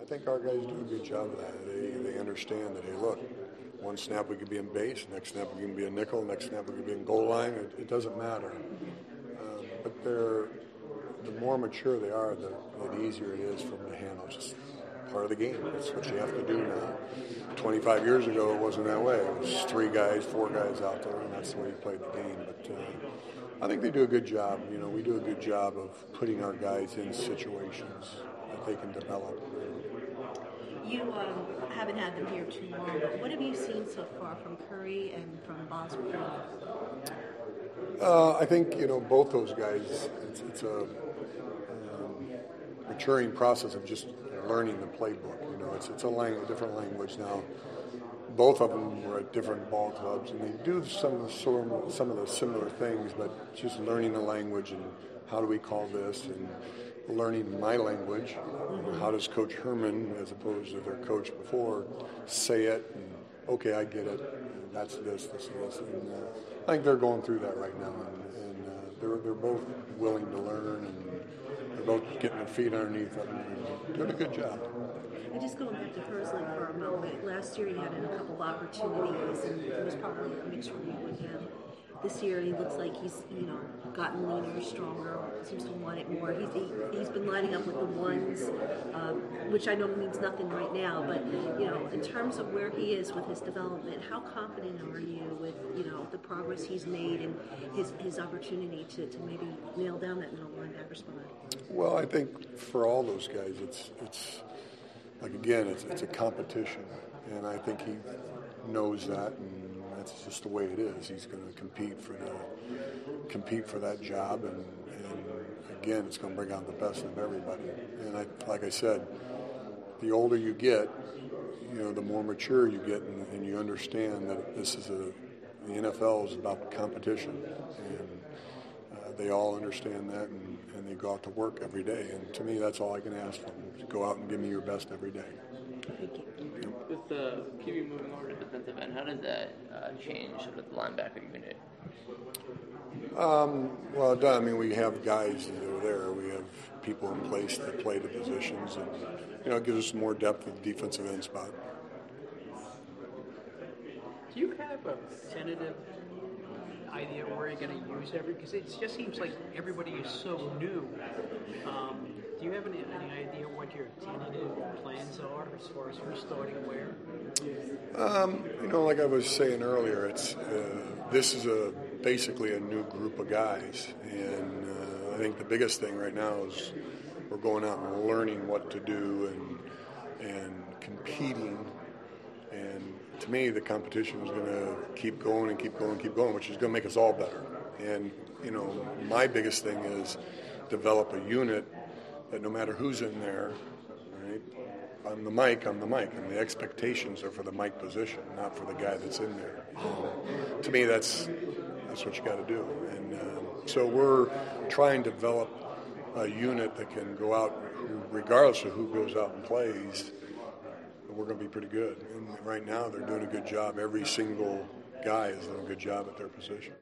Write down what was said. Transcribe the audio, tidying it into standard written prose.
think our guys do a good job of that. They understand that, hey, look, one snap we could be in base, next snap we can be in nickel, next snap we could be in goal line. It doesn't matter. But the more mature they are, the easier it is for them to handle. It's just part of the game. That's what you have to do now. 25 years ago, it wasn't that way. It was 3 guys, 4 guys out there, and that's the way you played the game. But I think they do a good job. We do a good job of putting our guys in situations that they can develop. You haven't had them here too long, but what have you seen so far from Curry and from Boswell? I think, both those guys, it's a maturing process of just learning the playbook. It's a different language now. Both of them were at different ball clubs, and they do some of the similar things, but just learning the language and how do we call this, and learning my language. How does Coach Herman, as opposed to their coach before, say it? And, okay, I get it. That's this. And I think they're going through that right now, and they're both willing to learn, and they're both getting their feet underneath them and doing a good job. And just going back to Herzlich for a moment, last year he had a couple of opportunities, and it was probably a mixed review with him. This year he looks like he's gotten leaner, stronger, seems to want it more. He's been lining up with the ones, which I know means nothing right now, but in terms of where he is with his development, how confident are you with the progress he's made and his opportunity to maybe nail down that middle linebacker spot? Well, I think for all those guys, it's like, again, it's a competition, and I think he knows that, and that's just the way it is. He's going to compete for that job, and again, it's going to bring out the best of everybody. And like I said, the older you get, the more mature you get, and you understand that the NFL is about competition, and they all understand that, and they go out to work every day. And to me, that's all I can ask for them, to go out and give me your best every day. Thank you. With the QB moving over to defensive end, how does that change with the linebacker unit? Well, we have guys that are there. We have people in place that play the positions, and it gives us more depth at the defensive end spot. Do you have a tentative idea where you're going to use because it just seems like everybody is so new. Do you have any idea what your tentative plans are as far as who's starting where? Like I was saying earlier, this is basically a new group of guys, and I think the biggest thing right now is we're going out and learning what to do and competing. And to me, the competition is going to keep going, which is going to make us all better. And, my biggest thing is develop a unit that no matter who's in there, right, I'm the mic, and the expectations are for the mic position, not for the guy that's in there. And to me, that's what you got to do. And so we're trying to develop a unit that can go out, regardless of who goes out and plays, we're going to be pretty good. And right now they're doing a good job. Every single guy is doing a good job at their position.